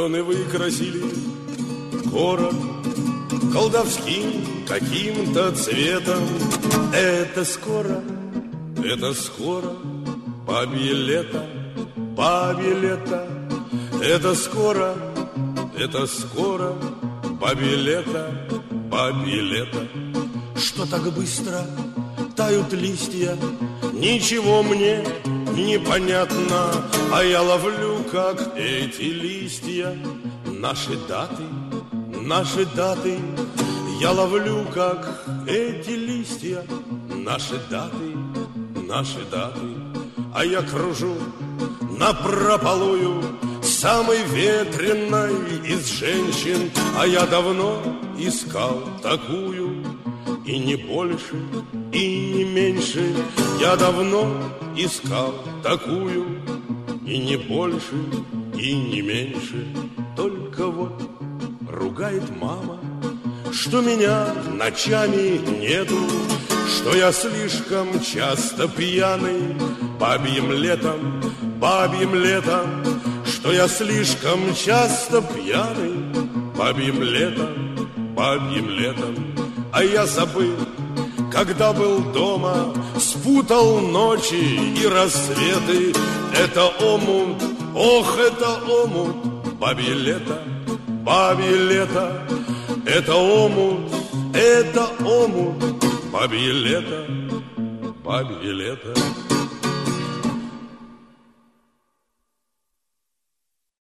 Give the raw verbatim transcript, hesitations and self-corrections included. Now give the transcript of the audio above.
клёны выкрасили город колдовским каким-то цветом. Это скоро, это скоро бабье лето, бабье лето. Это скоро, это скоро бабье лето, бабье лето. Что так быстро тают листья, ничего мне непонятно, а я ловлю, как эти листья, наши даты, наши даты. Я ловлю, как эти листья, наши даты, наши даты. А я кружу напропалую самой ветреной из женщин, а я давно искал такую, и не больше, и не меньше. Я давно искал такую, и не больше, и не меньше. Только вот ругает мама, что меня ночами нету, что я слишком часто пьяный бабьим летом, бабьим летом. Что я слишком часто пьяный бабьим летом, бабьим летом. А я забыл, когда был дома, спутал ночи и рассветы. Это омут, ох, это омут, бабье лето, бабье лето. Это омут, это омут, бабье лето, бабье лето.